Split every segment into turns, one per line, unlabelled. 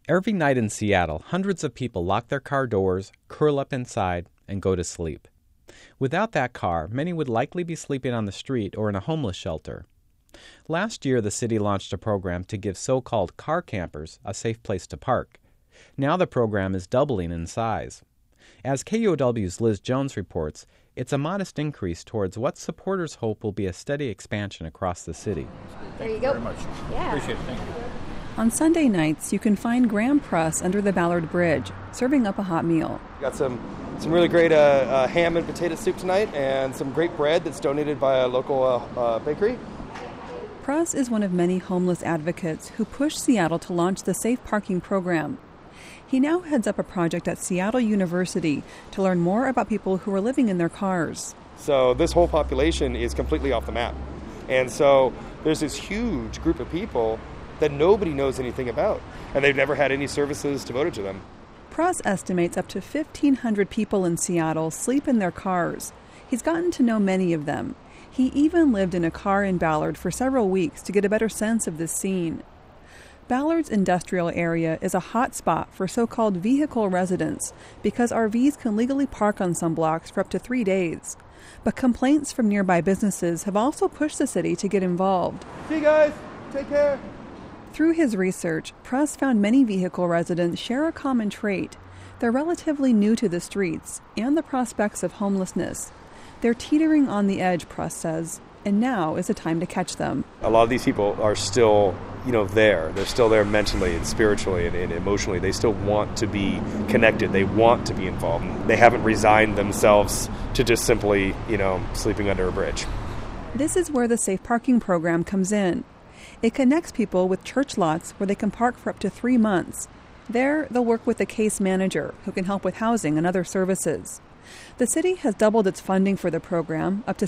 Every night in Seattle, hundreds of people lock their car doors, curl up inside, and go to sleep. Without that car, many would likely be sleeping on the street or in a homeless shelter. Last year, the city launched a program to give so-called car campers a safe place to park. Now the program is doubling in size. As KUOW's Liz Jones reports, it's a modest increase towards what supporters hope will be a steady expansion across the city.
There you go.
Very much.
Yeah.
Appreciate it. Thank you.
On Sunday nights, you can find Graham Pruss under the Ballard Bridge, serving up a hot meal.
Got some really great ham and potato soup tonight, and some great bread that's donated by a local bakery.
Pruss is one of many homeless advocates who pushed Seattle to launch the Safe Parking program. He now heads up a project at Seattle University to learn more about people who are living in their cars.
So this whole population is completely off the map. And so there's this huge group of people that nobody knows anything about, and they've never had any services devoted to them.
Pruss estimates up to 1,500 people in Seattle sleep in their cars. He's gotten to know many of them. He even lived in a car in Ballard for several weeks to get a better sense of this scene. Ballard's industrial area is a hot spot for so-called vehicle residents because RVs can legally park on some blocks for up to 3 days. But complaints from nearby businesses have also pushed the city to get involved.
See you guys, take care.
Through his research, Pruss found many vehicle residents share a common trait. They're relatively new to the streets and the prospects of homelessness. They're teetering on the edge, Pruss says, and now is the time to catch them.
A lot of these people are still, there. They're still there mentally and spiritually and emotionally. They still want to be connected. They want to be involved. They haven't resigned themselves to just simply, sleeping under a bridge.
This is where the Safe Parking program comes in. It connects people with church lots where they can park for up to 3 months. There, they'll work with a case manager who can help with housing and other services. The city has doubled its funding for the program, up to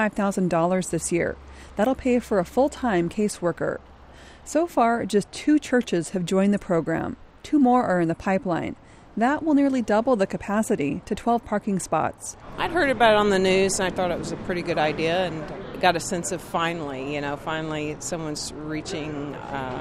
$65,000 this year. That'll pay for a full-time caseworker. So far, just 2 churches have joined the program. 2 more are in the pipeline. That will nearly double the capacity to 12 parking spots.
I'd heard about it on the news, and I thought it was a pretty good idea, and got a sense of finally someone's reaching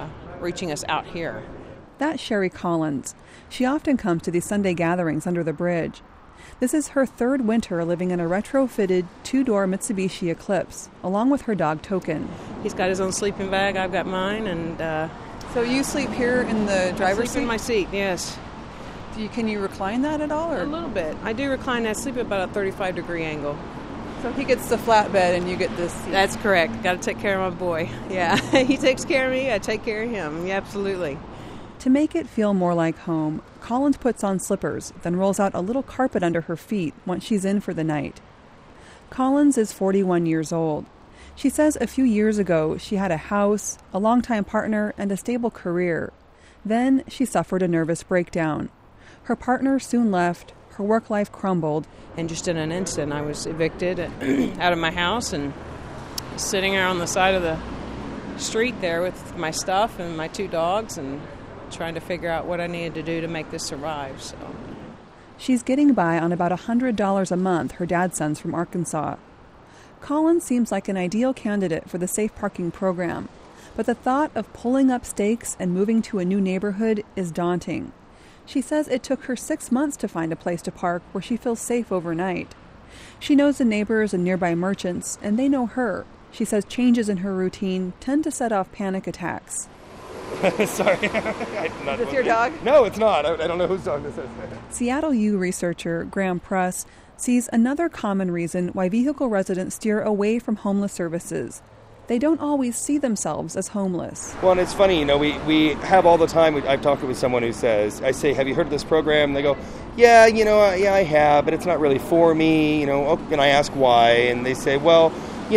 us out here.
That's Sherry Collins. She often comes to these Sunday gatherings under the bridge. This is her 3rd winter living in a retrofitted 2-door Mitsubishi Eclipse, along with her dog Token.
He's got his own sleeping bag, I've got mine, and...
So you sleep here in the driver's seat?
In my seat, yes.
Can you recline that at all? Or?
A little bit. I do recline. I sleep at about a 35-degree angle.
So he gets the flatbed and you get this seat.
That's correct. Got to take care of my boy. Yeah, he takes care of me. I take care of him. Yeah, absolutely.
To make it feel more like home, Collins puts on slippers, then rolls out a little carpet under her feet once she's in for the night. Collins is 41 years old. She says a few years ago she had a house, a longtime partner, and a stable career. Then she suffered a nervous breakdown. Her partner soon left, her work life crumbled.
And just in an instant, I was evicted out of my house and sitting there on the side of the street there with my stuff and my 2 dogs and trying to figure out what I needed to do to make this survive. So
she's getting by on about $100 a month her dad sends from Arkansas. Collins seems like an ideal candidate for the Safe Parking program, but the thought of pulling up stakes and moving to a new neighborhood is daunting. She says it took her 6 months to find a place to park where she feels safe overnight. She knows the neighbors and nearby merchants, and they know her. She says changes in her routine tend to set off panic attacks.
Sorry.
Is this your dog?
No, it's not. I don't know whose dog this is.
Seattle U researcher Graham Pruss sees another common reason why vehicle residents steer away from homeless services. They don't always see themselves as homeless.
Well, and it's funny, we have all the time, I've talked with someone who says, I say, have you heard of this program? And they go, yeah, I have, but it's not really for me, and I ask why, and they say, well,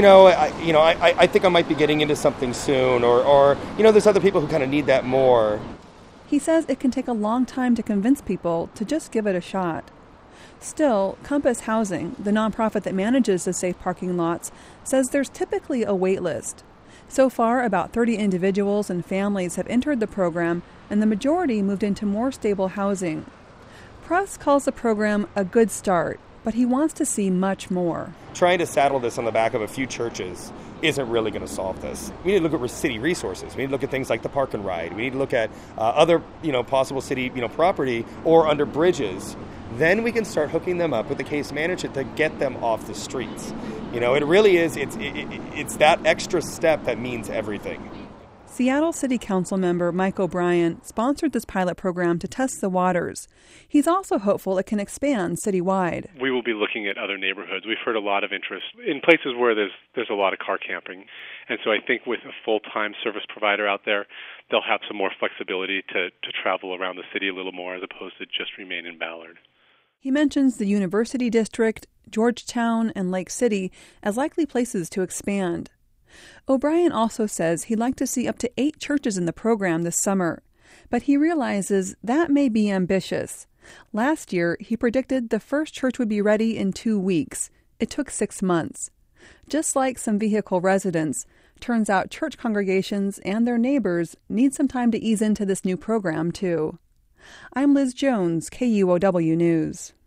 I think I might be getting into something soon, or there's other people who kind of need that more.
He says it can take a long time to convince people to just give it a shot. Still, Compass Housing, the nonprofit that manages the safe parking lots, says there's typically a wait list. So far, about 30 individuals and families have entered the program, and the majority moved into more stable housing. Pruss calls the program a good start, but he wants to see much more.
Trying to saddle this on the back of a few churches isn't really going to solve this. We need to look at city resources. We need to look at things like the park and ride. We need to look at other, possible city, property or under bridges. Then we can start hooking them up with the case manager to get them off the streets. It really is. It's that extra step that means everything.
Seattle City Council member Mike O'Brien sponsored this pilot program to test the waters. He's also hopeful it can expand citywide.
We will be looking at other neighborhoods. We've heard a lot of interest in places where there's a lot of car camping. And so I think with a full-time service provider out there, they'll have some more flexibility to travel around the city a little more as opposed to just remain in Ballard.
He mentions the University District, Georgetown, and Lake City as likely places to expand. O'Brien also says he'd like to see up to 8 churches in the program this summer, but he realizes that may be ambitious. Last year, he predicted the first church would be ready in 2 weeks. It took 6 months. Just like some vehicle residents, turns out church congregations and their neighbors need some time to ease into this new program, too. I'm Liz Jones, KUOW News.